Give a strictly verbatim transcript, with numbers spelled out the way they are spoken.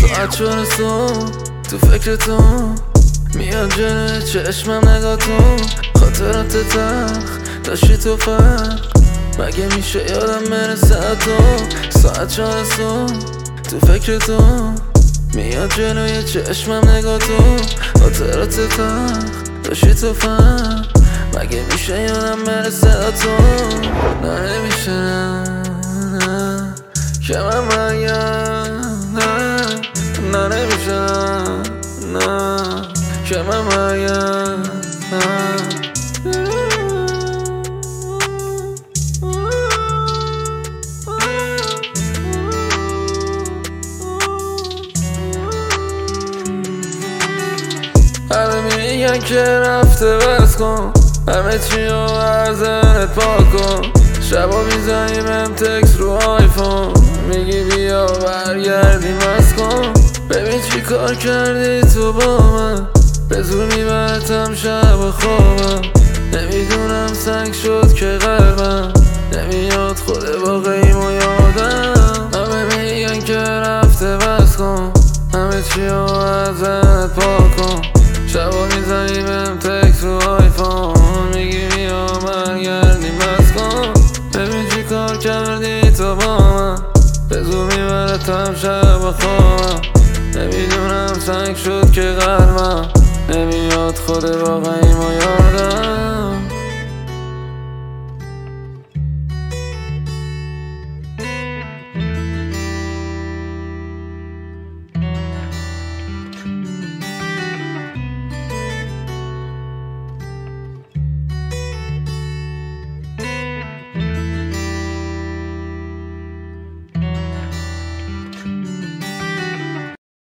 ساعت چهار صبح تو فکرتون میاد جلوی چشمم نگاهتون خاطرات تلخ داشتی تو فرق مگه میشه یادم برسه تو ساعت چهار صبح تو فکرتون میاد جلوی چشمم نگاهتون خاطرات تلخ داشتی تو فرق مگه میشه یادم برسه تو نه نمیشه نه نه که من مرگم نه نه نمیشه نه نه که من مرگم نه همه میگن که رفته بس کن همه چی رو ارزنت پاک کن شبا میزنی بهم تکس رو آیفون میگی بیا برگردیم از کن ببین چی کار کردی تو با من به زور میبرتم شب خوابم نمیدونم سنگ شد که قلبم نمیاد خود واقعیم و یادم همه میگن که رفته بس کن همه چی رو ازت پاک کن شبا میزنی بهم